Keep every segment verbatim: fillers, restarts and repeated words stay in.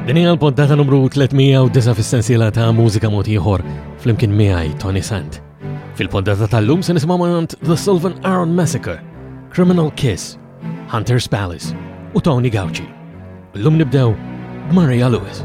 Din hija l-poddata numru tlietmija u disa' fis-sensiela ta' mużika mod ieħor flimkien miegħi Tony Sant. Fil-poddata tal-lum se nisimgħu mingħand The Sylvan Aaron Massacre, Criminal Kiss, Hunter's Palace u Tony Gauchi. Llum nibdew b'Maria Lewis.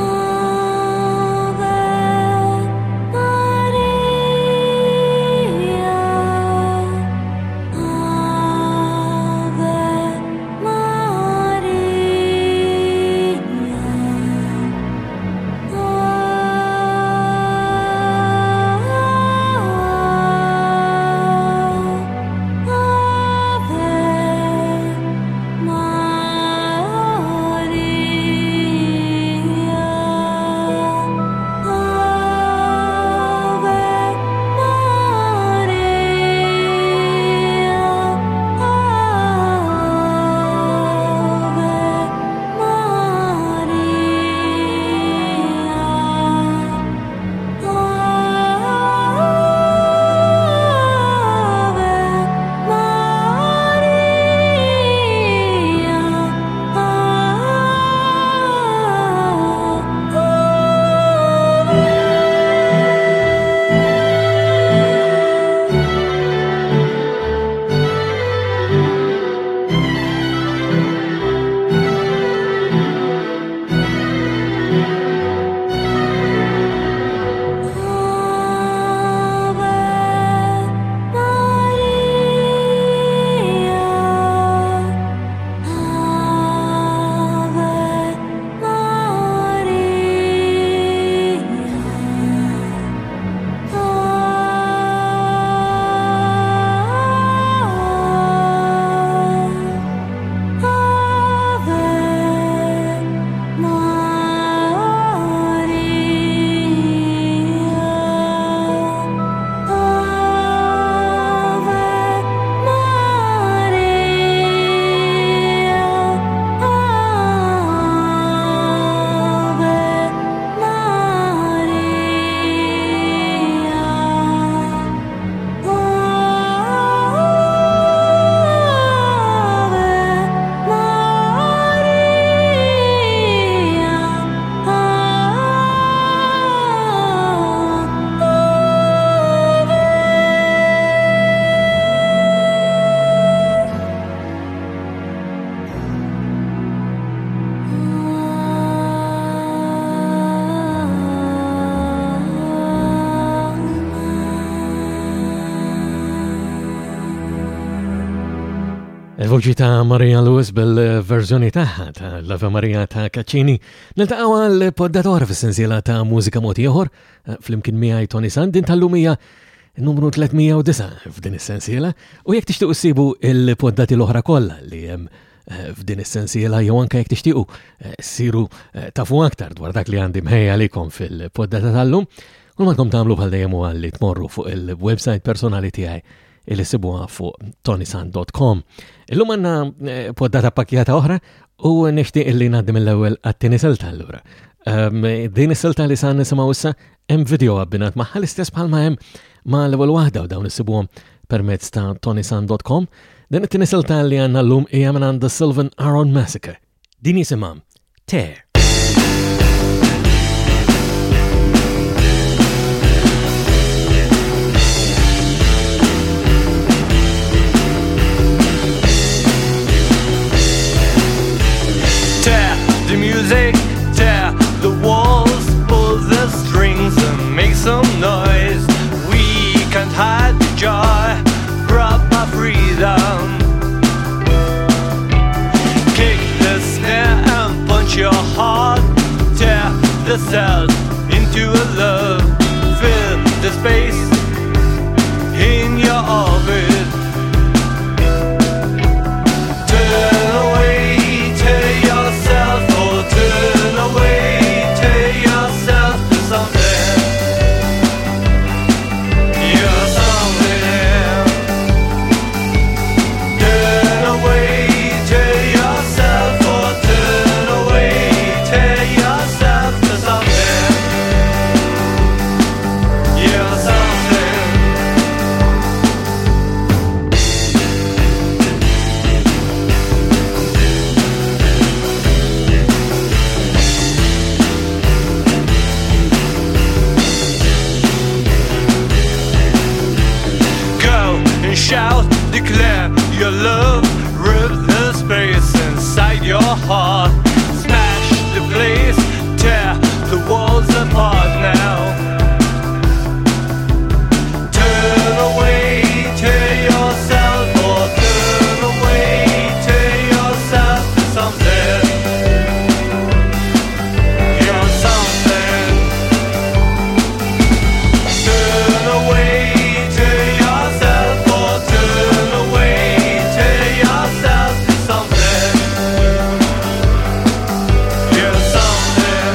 Il-voċi ta' Maria Lewis bil-verżjoni taħħa ta' l-Ave Maria ta' Caccini niltaqgħu għal-poddatora fis-sensiela ta' mużika mod ieħor flimkien miegħi Tony Sant din tal-lumija numru tlietmija u disa' f'din is-sensiela u jekk tixtiequ ssibu il-poddati l-oħra kollha li hemm f'din is-sensiela jew anke jekk tixtiequ ssiru tafu aktar dwar dak li għandi mħejja għalikom fil-poddata tal-lum kull ma tkom tagħmlu bħal dejjem huwa li tmorru fuq il-website personali tiegħi illi sibuha fuq tony sant dot com. Illum għandna poddata pakkjata oħra u nixtieq illi ngħaddi mill-ewwel għat-tieni silta allura. Din is-silta li sa nisimgħu issa hemm video abbinat magħha l-istess bħalma hemm ma' l-ewwel waħda u dawn issibuhom permezz ta' tony sant dot com. Din it-tieni silta li għandna llum hija minn The Sylvan Aaron Massacre. Din jisimha Tear. The music, tear the walls, pull the strings and make some noise. We can't hide the joy, rob our freedom. Kick the snare and punch your heart. Tear the cells into a love. Fill the space in your orbit. Turn away, tear yourself. Turn away, tear yourself to something. You're something. Turn away, tear yourself, or turn away, tear yourself to something. shout, declare your love, rip the space inside your heart, smash the place, tear the walls apart now. Turn away, tear yourself, or turn away, tear yourself to something. You're something. Turn away, tear yourself, or turn away, tear yourself to something. You're something.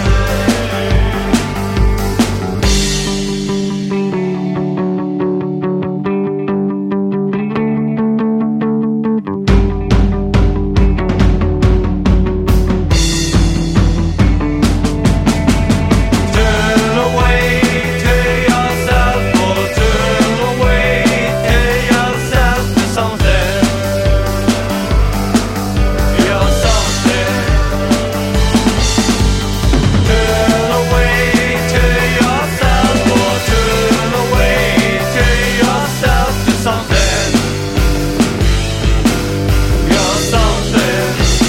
Turn away, tear yourself, or turn away, tear yourself to something. You're something. Turn away, tear yourself, or turn away, tear yourself to something. You're something.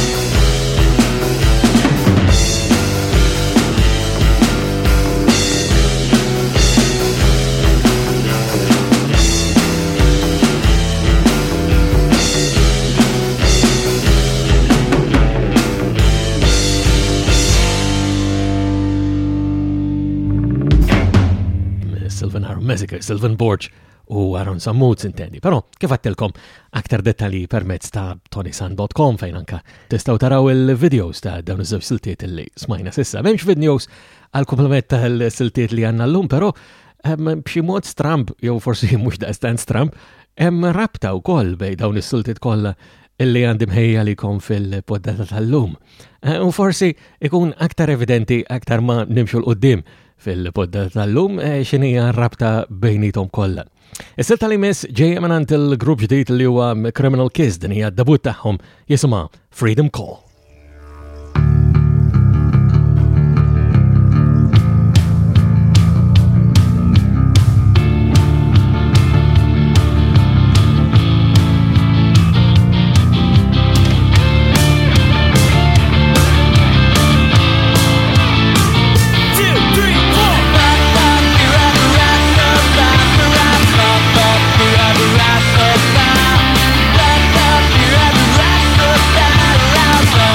Sylvan Aaron Messica, Sylvan Borch u Aaron Sammuz intendi. Però kif għattilkom aktar dettali permezz ta' tonysan dot com fejn anka tistgħu taraw il-videos ta' dawn iż-żewġ siltiet li smajna sissa. M'hemmx videos għal komplement tal-siltiet li għandna llum, però hemm b'xi mod stramb jew forsi mhux daqstant stramb, hemm rabta wkoll bejn dawn is-siltiet kollha illi għandi mħejja likom fil-poddata tal-lum. Eh, U forsi ikun aktar evidenti aktar ma nimxu l-qoddim fil-poddata tal-lum eh, x'inhija rabta bejnietom kollha. Is-silta li miss ġejja minn il-grupp ġdid li huwa Criminal Kiss, din hija d-debut tagħhom jisimha Freedom Call. Two, three, four. Rap,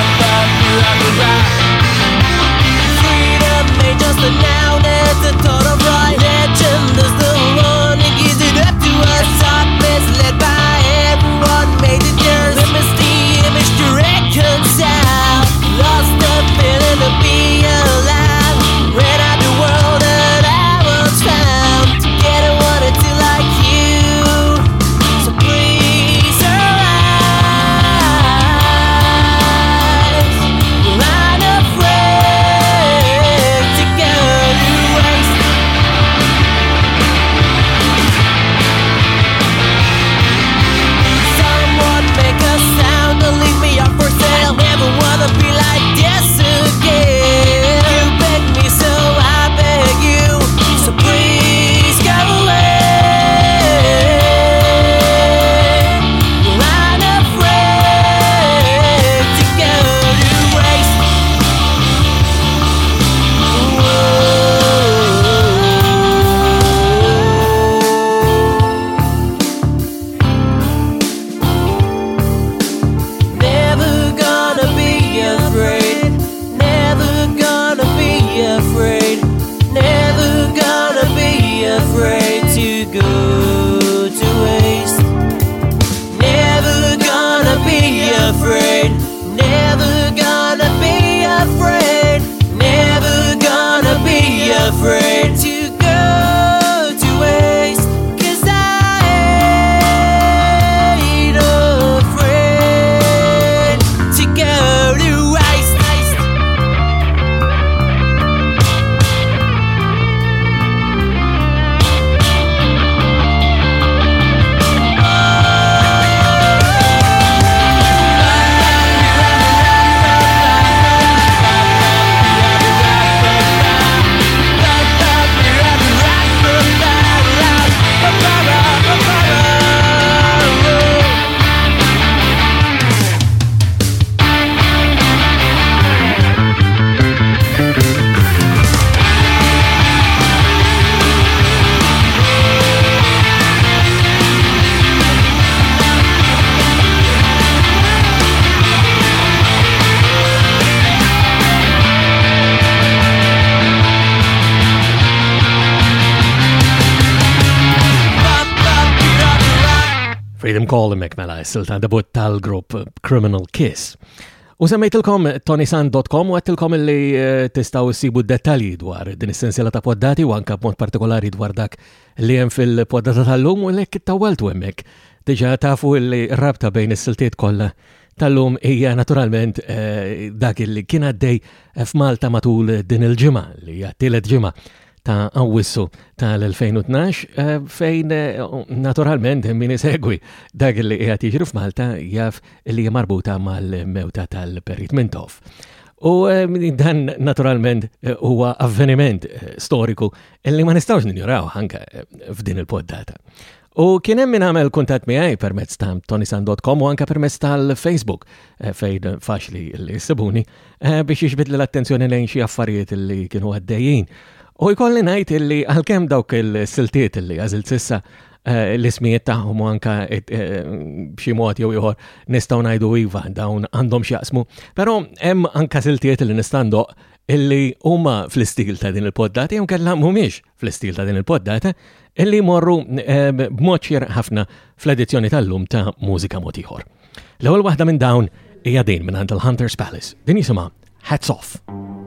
Freedom Call mek mela s-silta debut tal-grupp Criminal Kiss. U semmejtilkom tonisan dot com u għattilkom li tistaw sibu d-dettalji dwar din essenzjala ta' poddati u anka b'mod partikolari dwar dak li hemm fil-poddata tal-lum u lek tawwaltu hemmhekk. Diġà tafu li rabta bejn is-siltiet kollha tal-lum hija naturalment dak li kien għaddej f'Malta matul din il-ġimgħa li hija tielet ġimgħa ta' Awwissu tal-elfejn u tnax fejn naturalment min isegwi dak li qiegħed jiġri f'Malta jaf li hija marbuta mal-mewta tal-Perit Mintoff. U dan naturalment huwa avveniment storiku li ma nistgħux ninjuraw anke f'din il-poddata. U kien hemm min għamel kuntatt miegħi permezz ta' tonisan dot com u anke permezz tal-Facebook fejn faċli li ssibuni biex jiġbed l-attenzjoni lejn xi affarijiet li kienu għaddejjin. U jkolli ngħid illi għalkemm dawk il-siltiet illi għażilt sissa l-ismijiet tagħhom anke b'xi mod jew ieħor nistgħu ngħidu iva dawn għandhom x'jaqsmu, però hemm anke siltiet li nista' ndoq illi huma fl-istil ta' din il-poddata jew kellha mhumiex fl-istil ta' din il-poddata illi morru b'mod xieraq ħafna fl-edizzjoni tal-lum ta' Mużika Mod Ieħor. L-ewwel waħda minn dawn hija din minn għand il-Hunter's Palace. Din jisimha Hats Off.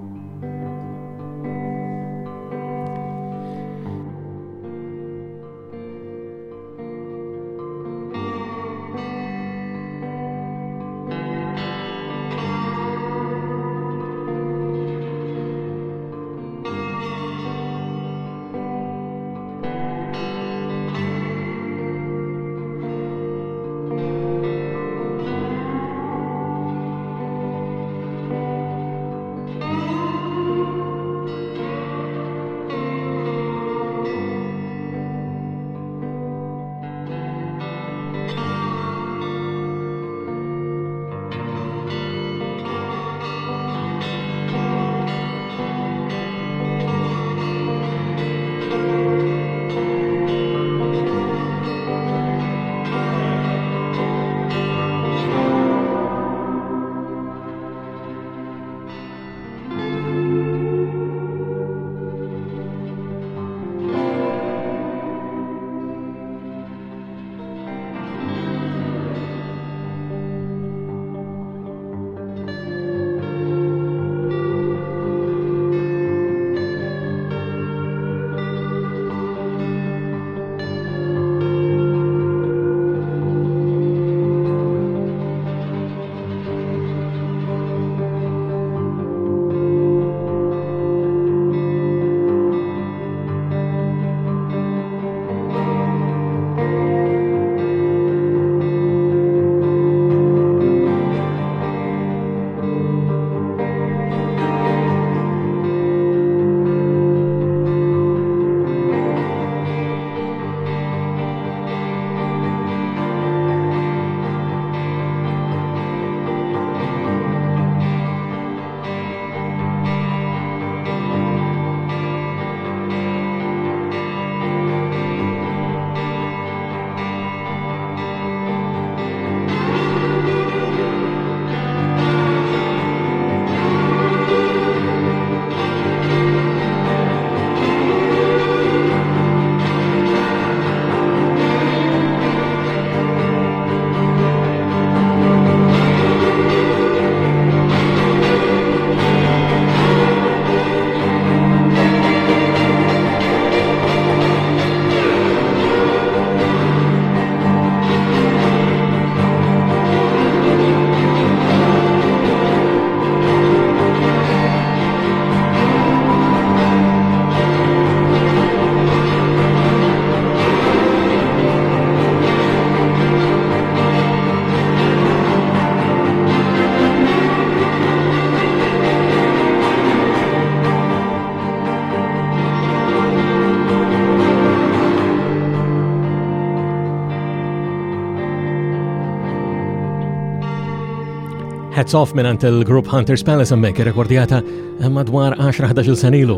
Hats Off minant il-grupp Hunter's Palace għammek rekordjata madwar għaxra ħdax-il sanilu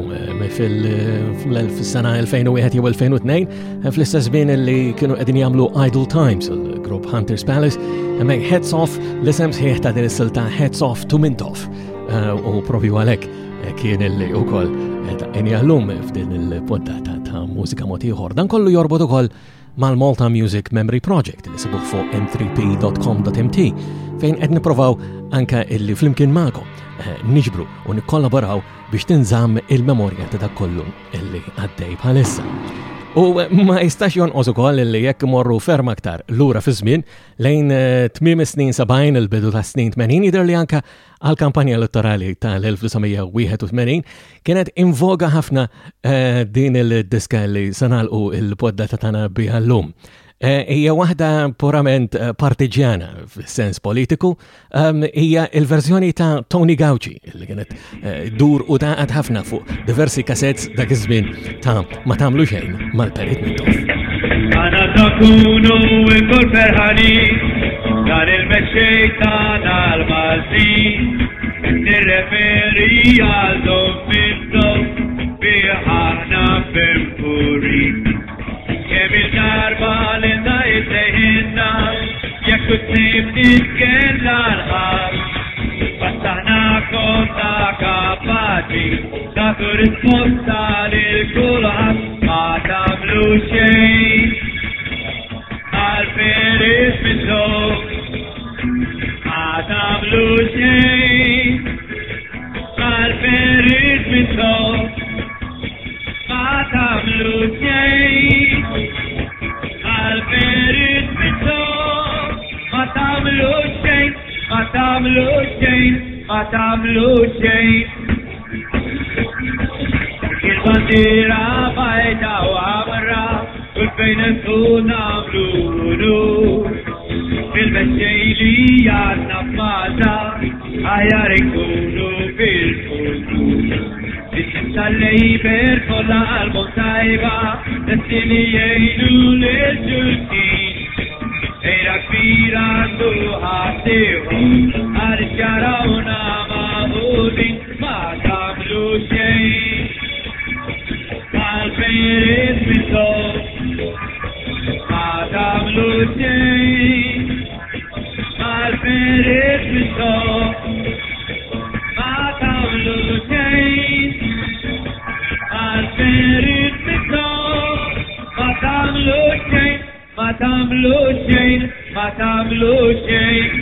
fil-sena elfejn u wieħed jew elfejn u tnejn fl-istess żmien li kienu qegħdin jagħmlu Idle Times il-grupp Hunter's Palace għammek Hats Off l-isem sħiħ ta' din is-silta Hats Off to Mintoff u propju għalhekk kien illi wkoll qegħdin jagħllum f'din il-poddata ta' Mużika Mod Ieħor. Dan kollu jorbot ukoll mal-Malta Music Memory Project li sibuh fuq m three p dot com dot m t fejn qed nippruvaw anke illi flimkien magħkom niġbru u nikkollaboraw biex tinżamm il-memorja ta' dak kollu illi għaddej bħalissa. U ma jistax jonqos ukoll li jekk imorru ferm aktar lura fi żmien lejn tmiem snin sabgħin il-bidu ta' snin tmenin jidher li anke għall-kampanja elettorali tal-elf-tisa' kienet invoga ħafna din il-diska li sanalqu il-poddata tagħna biha llum. Hija waħda purament partiġjana f'sens politiku, hija il-verżjoni ta' Tony Gauci li kienet dur u taqgħet ħafna fuq diversi kassettes dak iż-żmien ta' ma tagħmlu xejn mal-Perit Mintoff. Ana takunu l-kol ferħani dan il-mexxej tagħna l-Maltin nirreferi għal Don Mintoff bi aħna fil-puri. Kemm il-darba li ndajt leħinna jekk tkun nitkella l-ħar Bastaħna konna kapaċi nagħtu risposta lil kulħadd ma tagħmlu xejn għall-Perit Mintoff ma tagħmlu xejn għall-Perit Mintoff ma tagħmlu xejn għall-Perit Mintoff ma tagħmlu xejn ma tagħmlu xejn ma tagħmlu xejn il-bandiera bajda u ħamra kull fejn nkun nagħmlu fil-mexxej li għandna f'Malta aħjar ikunu fil-futur. Tal-lejber kolla għalbum tajba destini jgħinu l-ġustin Ejra kbira għandu ħatiħu għal-ġarawna ma'udin ma tagħmlu xejn għall-Perit Mintoff ma tagħmlu xejn għall-Perit Mintoff ma tagħmlu xejn għall-Perit Mintoff ma tagħmlu xejn ma tagħmlu xejn ma tagħmlu xejn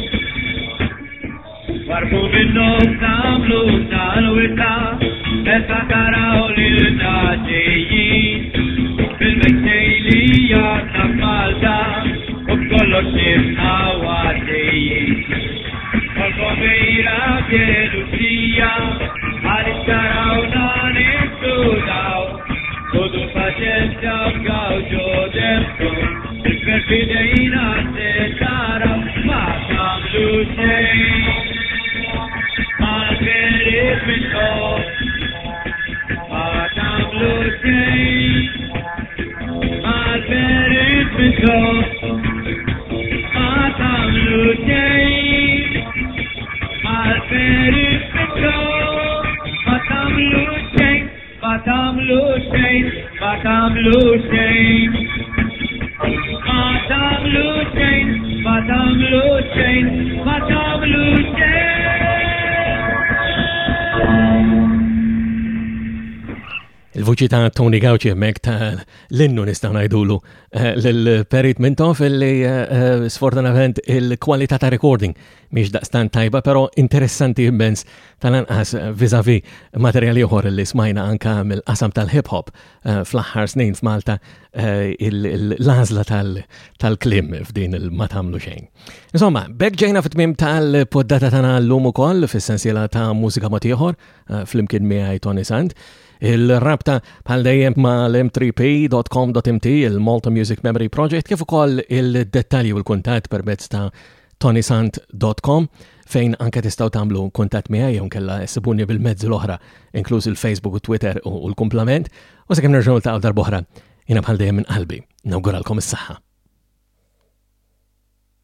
warbu min-nos nagħmlu tal-wita meta taraw lilna ġejjin fil-mexxej li għandna f'Malta u b'kollox nibqgħu għaddejjin Kol-kobejra b'jeluzija għaliex tarawna nibtudaw Kudu paċenzja b'gaw ġodemkom il-perfidejna t-taraw ma tagħmlu xejn għall-Perit Mintoff ma tagħmlu xejn għall-Perit Mintoff ma tagħmlu xejn għall-Perit Mintoff ma tagħmlu xejn ma tagħmlu xejn ma tagħmlu xejn ma tagħmlu xejn ma tagħmlu xejn ma tagħmlu xejn Il-vuċi ta' Tony Gauci hemmhekk ta' l-innu nistgħu ngħidulu lill-Perit Mintoff illi sfortunatament il-kwalità ta' recording mhix daqstant tajba, però interessanti immens tal-anqas viżavi materjali oħor li smajna anke mill-qasam tal-hip hop fl-aħħar snin f'Malta l-għażla tal-klim f'din il-ma tagħmlu xejn. Insomma, bekk ġejna fit-tmiem tal-poddata tagħna llum ukoll fis-sensiela ta' mużika mod ieħor flimkien miegħi Tony Sant. Il-rabta bħal dejjem ma' l m three p dot com dot m t il-Malta Music Memory Project kif ukoll il-dettalji u l-kuntatt permezz ta' tony sant dot com fejn anke tistgħu tagħmlu kuntatt miegħi jew kellha ssibuni bil-mezzi l-oħra inkluż il-Facebook u Twitter u l-kumplament u sakemm nerġgħu niltaqgħu darb'oħra jiena bħal dejjem minn qalbi nawguralkom is-saħħa.